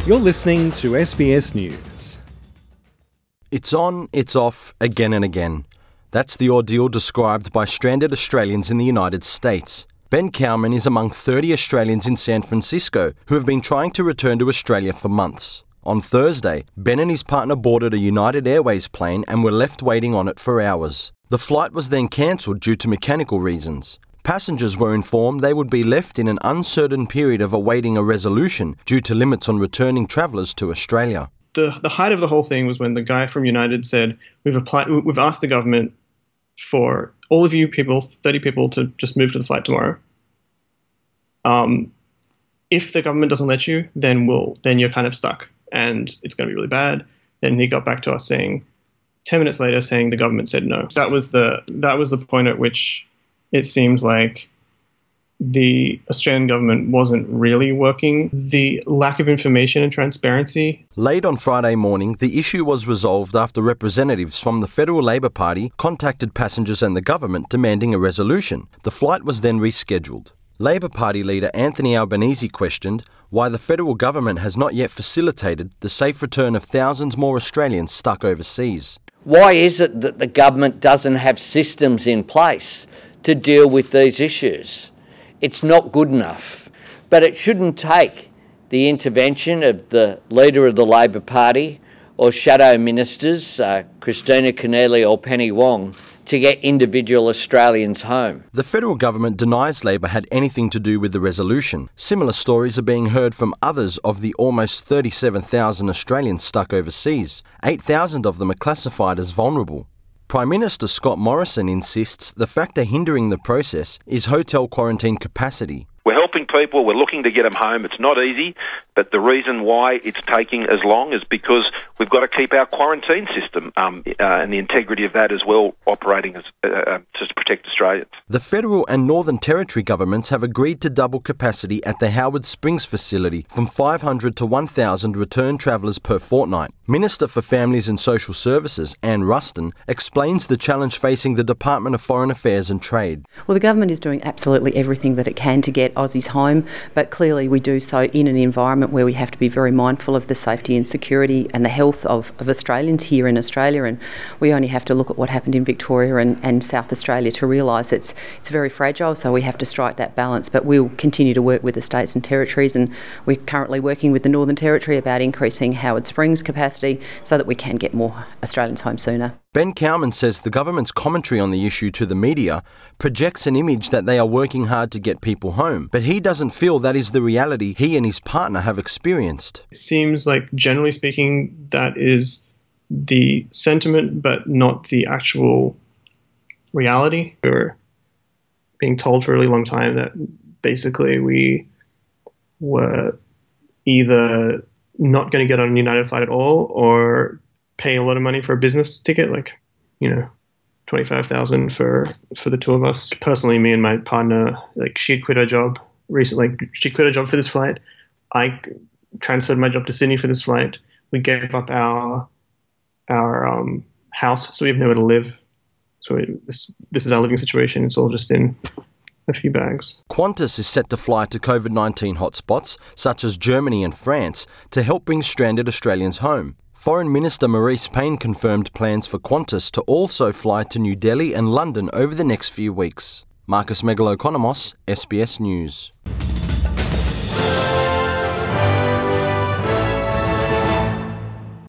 You're listening to SBS News. It's on, it's off, again and again. That's the ordeal described by stranded Australians in the United States. Ben Cowman is among 30 Australians in San Francisco who have been trying to return to Australia for months. On Thursday, Ben and his partner boarded a United Airways plane and were left waiting on it for hours. The flight was then cancelled due to mechanical reasons. Passengers were informed they would be left in an uncertain period of awaiting a resolution due to limits on returning travellers to Australia. The height of the whole thing was when the guy from United said, we've asked the government for all of you people, 30 people, to just move to the flight tomorrow. If the government doesn't let you, then you're kind of stuck and it's going to be really bad. Then he got back to us saying, 10 minutes later, saying the government said no. That was the point at which it seemed like the Australian government wasn't really working. The lack of information and transparency. Late on Friday morning, the issue was resolved after representatives from the Federal Labor Party contacted passengers and the government demanding a resolution. The flight was then rescheduled. Labor Party leader Anthony Albanese questioned why the federal government has not yet facilitated the safe return of thousands more Australians stuck overseas. Why is it that the government doesn't have systems in place to deal with these issues? It's not good enough. But it shouldn't take the intervention of the leader of the Labor Party or shadow ministers, Christina Keneally or Penny Wong, to get individual Australians home. The federal government denies Labor had anything to do with the resolution. Similar stories are being heard from others of the almost 37,000 Australians stuck overseas. 8,000 of them are classified as vulnerable. Prime Minister Scott Morrison insists the factor hindering the process is hotel quarantine capacity. We're helping people, we're looking to get them home. It's not easy, but the reason why it's taking as long is because we've got to keep our quarantine system and the integrity of that as well operating as to protect Australians. The federal and Northern Territory governments have agreed to double capacity at the Howard Springs facility from 500 to 1,000 return travellers per fortnight. Minister for Families and Social Services, Anne Ruston, explains the challenge facing the Department of Foreign Affairs and Trade. Well, the government is doing absolutely everything that it can to get Aussies home, but clearly we do so in an environment where we have to be very mindful of the safety and security and the health of Australians here in Australia, and we only have to look at what happened in Victoria and South Australia to realise it's very fragile, so we have to strike that balance. But we'll continue to work with the states and territories, and we're currently working with the Northern Territory about increasing Howard Springs capacity so that we can get more Australians home sooner. Ben Cowman says the government's commentary on the issue to the media projects an image that they are working hard to get people home, but he doesn't feel that is the reality he and his partner have experienced. It seems like, generally speaking, that is the sentiment, but not the actual reality. We were being told for a really long time that basically we were either not going to get on a United flight at all or pay a lot of money for a business ticket, like, $25,000 for the two of us. Personally, me and my partner, she had quit her job recently. She quit her job for this flight. I transferred my job to Sydney for this flight. We gave up our house, so we have nowhere to live. So this is our living situation. It's all just in a few bags. Qantas is set to fly to COVID-19 hotspots, such as Germany and France, to help bring stranded Australians home. Foreign Minister Marise Payne confirmed plans for Qantas to also fly to New Delhi and London over the next few weeks. Marcus Megalokonomos, SBS News.